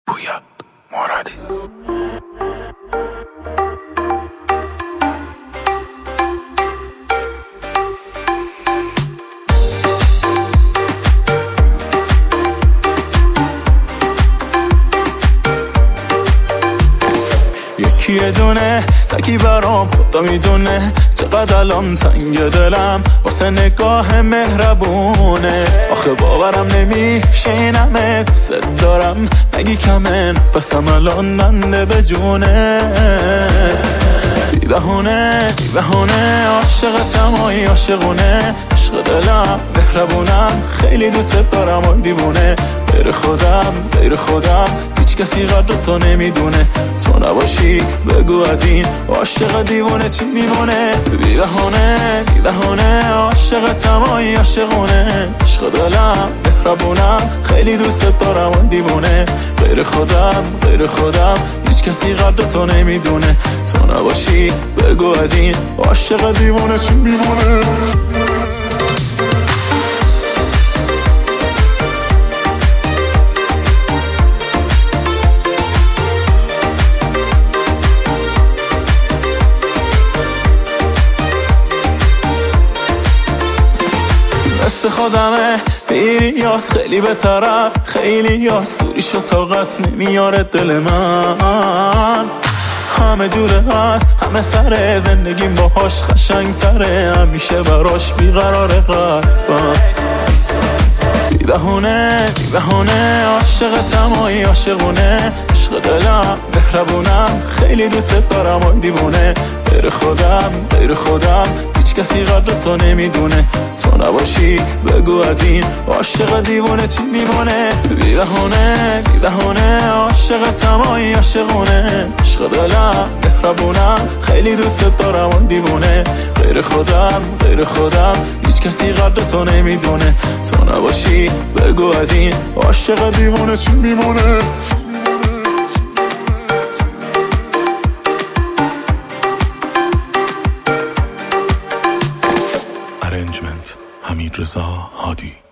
پویا مرادی. یکی دونه تکی برام خدا میدونه چقدر الان تنگ دلم واسه نگاه مهربونه. آخه باورم نمیشه این همه دوست دارم، نگی کمه نفسم الان منده به جونت. بی بهونه عاشقتم و عاشقونه، عشق دلم مهربونم خیلی دوست دارم و دیوونه. غیر خودم هیچ کسی قدر تو نمیدونه، تو نباشی بگو از این عاشق دیوونه چی میمونه. بی بهونه عاشقتم و عاشقونه، عشق دلم مهربونم خیلی دوست دارم و دیوونه. غیر خودم هیچ کسی قدر تو نمیدونه، تو نباشی بگو از این عاشق دیوونه چی میمونه. مثل خودمه بیری یاس خیلی به طرف، خیلی یاس سوریش و طاقت نمیاره دل من. همه جوره هست همه سره، زندگیم باهاش قشنگ تره، همیشه براش بیقرار قلبم. بی بهونه عاشقتم و عاشقونه، عشق دلم مهربونم خیلی دوست دارم و دیوونه. غیر خودم هیچ کسی قدر تو نمیدونه، تو نباشی بگو از این عاشق دیوونه چی میمونه. بی بهونه عاشقتم و عاشقونه، عشق دلم مهربونم خیلی دوست دارم و دیوونه. غیر خودم هیچ کسی قدر تو نمیدونه، تو نباشی بگو از این عاشق دیوونه چی میمونه. Arrangement حمیدرضا هادی.